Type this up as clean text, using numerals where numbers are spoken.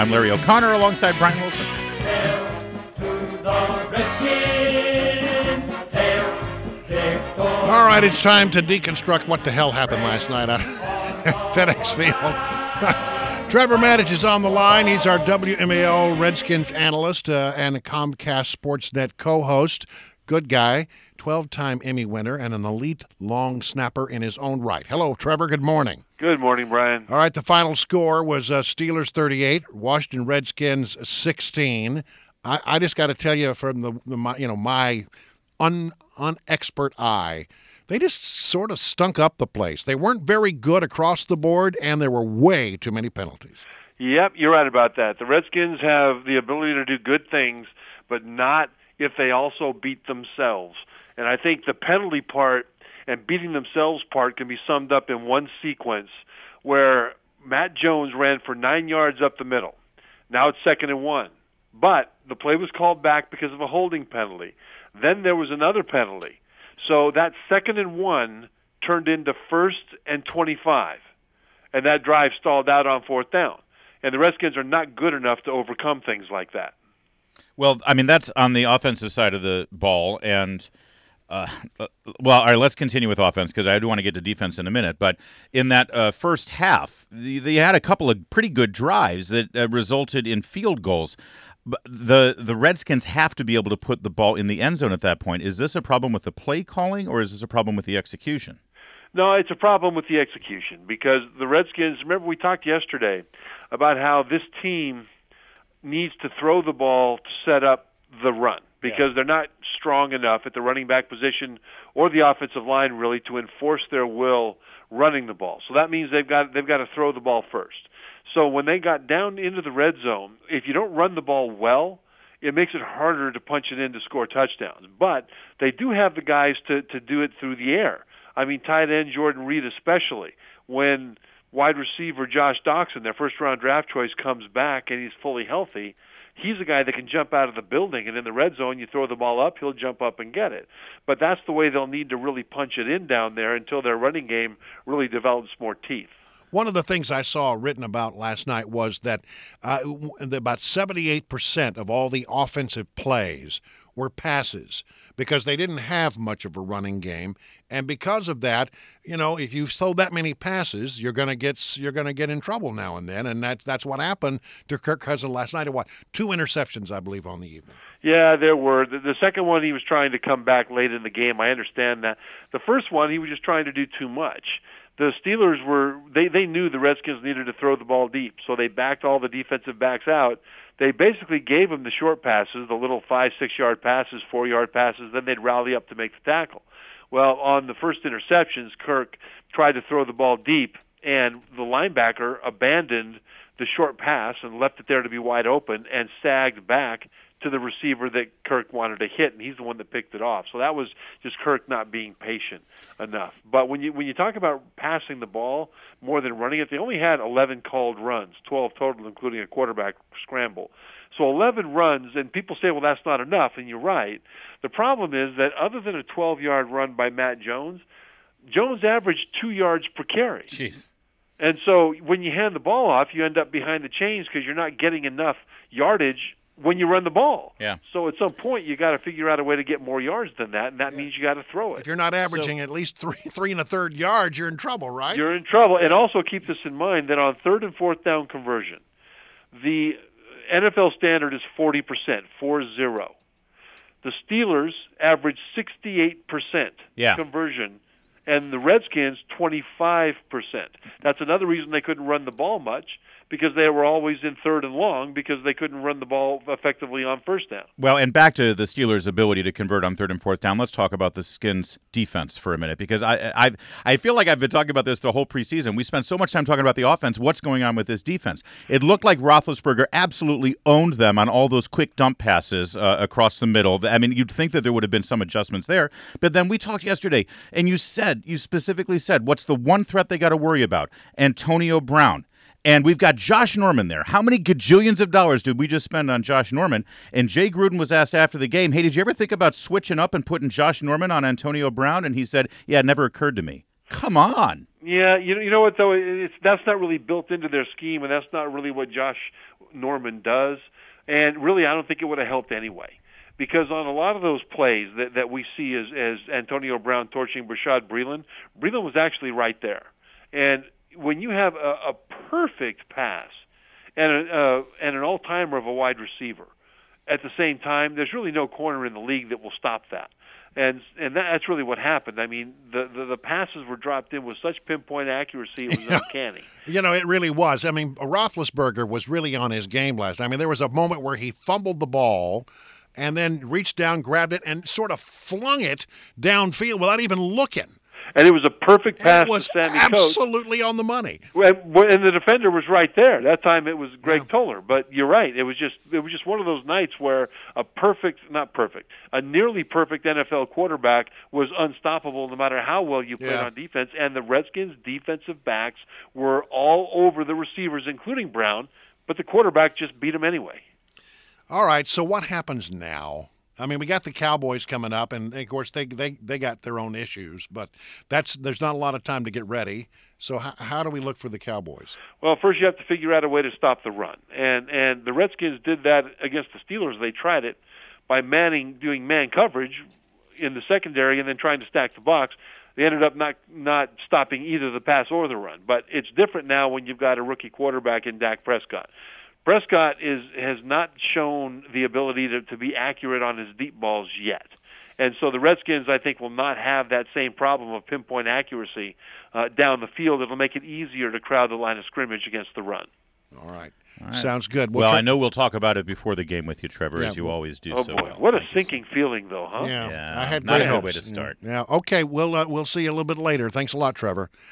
I'm Larry O'Connor alongside Brian Wilson. Hail to the Redskins. Hail, victory. All right, it's time to deconstruct what the hell happened last night at FedEx Field. Trevor Maddich is on the line. He's our WMAL Redskins analyst and a Comcast Sportsnet co-host. Good guy, 12-time Emmy winner, and an elite long snapper in his own right. Hello, Trevor. Good morning. Good morning, Brian. All right, the final score was Steelers 38, Washington Redskins 16. I just got to tell you from my unexpert eye, they just sort of stunk up the place. They weren't very good across the board, and there were way too many penalties. Yep, you're right about that. The Redskins have the ability to do good things, but not if they also beat themselves. And I think the penalty part and beating themselves part can be summed up in one sequence where Matt Jones ran for 9 yards up the middle. Now it's 2nd and 1. But the play was called back because of a holding penalty. Then there was another penalty. So that 2nd and 1 turned into 1st and 25. And that drive stalled out on 4th down. And the Redskins are not good enough to overcome things like that. Well, I mean, that's on the offensive side of the ball. And, all right, let's continue with offense because I do want to get to defense in a minute. But in that first half, they had a couple of pretty good drives that resulted in field goals. The Redskins have to be able to put the ball in the end zone at that point. Is this a problem with the play calling, or is this a problem with the execution? No, it's a problem with the execution because the Redskins, remember we talked yesterday about how this team needs to throw the ball to set up the run because they're not strong enough at the running back position or the offensive line really to enforce their will running the ball. So that means they've got to throw the ball first. So when they got down into the red zone, if you don't run the ball well, it makes it harder to punch it in to score touchdowns. But they do have the guys to do it through the air. I mean, tight end Jordan Reed especially, when wide receiver Josh Doxson, their first-round draft choice, comes back and he's fully healthy, he's a guy that can jump out of the building, and in the red zone, you throw the ball up, he'll jump up and get it. But that's the way they'll need to really punch it in down there until their running game really develops more teeth. One of the things I saw written about last night was that about 78% of all the offensive plays were passes because they didn't have much of a running game, and because of that, if you throw that many passes, you're going to get in trouble now and then, and that's what happened to Kirk Cousins last night. 2 interceptions, I believe, on the evening. Yeah, there were. The second one, he was trying to come back late in the game. I understand that. The first one, he was just trying to do too much. The Steelers they knew the Redskins needed to throw the ball deep, so they backed all the defensive backs out. They basically gave them the short passes, the little 5-6 yard passes, 4 yard passes, then they'd rally up to make the tackle. Well, on the first interceptions, Kirk tried to throw the ball deep, and the linebacker abandoned the short pass and left it there to be wide open and sagged back to the receiver that Kirk wanted to hit, and he's the one that picked it off. So that was just Kirk not being patient enough. But when you talk about passing the ball more than running it, they only had 11 called runs, 12 total, including a quarterback scramble. So 11 runs, and people say, well, that's not enough, and you're right. The problem is that other than a 12-yard run by Matt Jones, Jones averaged 2 yards per carry. Jeez. And so when you hand the ball off, you end up behind the chains because you're not getting enough yardage when you run the ball. Yeah. So at some point, you got to figure out a way to get more yards than that, and that means you got to throw it. If you're not averaging at least three and a third yards, you're in trouble, right? You're in trouble. And also keep this in mind that on 3rd and 4th down conversion, the NFL standard is 40%, 40. The Steelers average 68% conversion, and the Redskins 25%. That's another reason they couldn't run the ball much, because they were always in 3rd and long because they couldn't run the ball effectively on 1st down. Well, and back to the Steelers' ability to convert on 3rd and 4th down, let's talk about the Skins' defense for a minute, because I feel like I've been talking about this the whole preseason. We spent so much time talking about the offense. What's going on with this defense? It looked like Roethlisberger absolutely owned them on all those quick dump passes across the middle. I mean, you'd think that there would have been some adjustments there, but then we talked yesterday, and you specifically said, what's the one threat they got to worry about? Antonio Brown. And we've got Josh Norman there. How many gajillions of dollars did we just spend on Josh Norman? And Jay Gruden was asked after the game, hey, did you ever think about switching up and putting Josh Norman on Antonio Brown? And he said, yeah, it never occurred to me. Come on. Yeah, you know what, though? That's not really built into their scheme, and that's not really what Josh Norman does, and really I don't think it would have helped anyway. Because on a lot of those plays that we see as Antonio Brown torching Bashaud Breeland was actually right there. And when you have a perfect pass and an all-timer of a wide receiver, at the same time, there's really no corner in the league that will stop that. And that's really what happened. I mean, the passes were dropped in with such pinpoint accuracy, it was uncanny. It really was. I mean, Roethlisberger was really on his game last night. I mean, there was a moment where he fumbled the ball and then reached down, grabbed it, and sort of flung it downfield without even looking. And it was a perfect pass to Sammy Coates. Absolutely on the money. And the defender was right there. That time it was Greg Toller. But you're right. It was just one of those nights where a nearly perfect NFL quarterback was unstoppable no matter how well you played on defense. And the Redskins' defensive backs were all over the receivers, including Brown, but the quarterback just beat him anyway. All right, so what happens now? I mean, we got the Cowboys coming up, and of course they got their own issues, but there's not a lot of time to get ready. So how do we look for the Cowboys? Well, first you have to figure out a way to stop the run, and the Redskins did that against the Steelers. They tried it by doing man coverage in the secondary, and then trying to stack the box. They ended up not stopping either the pass or the run. But it's different now when you've got a rookie quarterback in Dak Prescott. Prescott has not shown the ability to be accurate on his deep balls yet. And so the Redskins, I think, will not have that same problem of pinpoint accuracy down the field. It'll make it easier to crowd the line of scrimmage against the run. All right. Sounds good. Well, I know we'll talk about it before the game with you, Trevor, as you always do. Oh, so boy. well. What a sinking feeling, though, huh? Yeah. I had not great a good hopes. way to start. Yeah. Okay. We'll see you a little bit later. Thanks a lot, Trevor.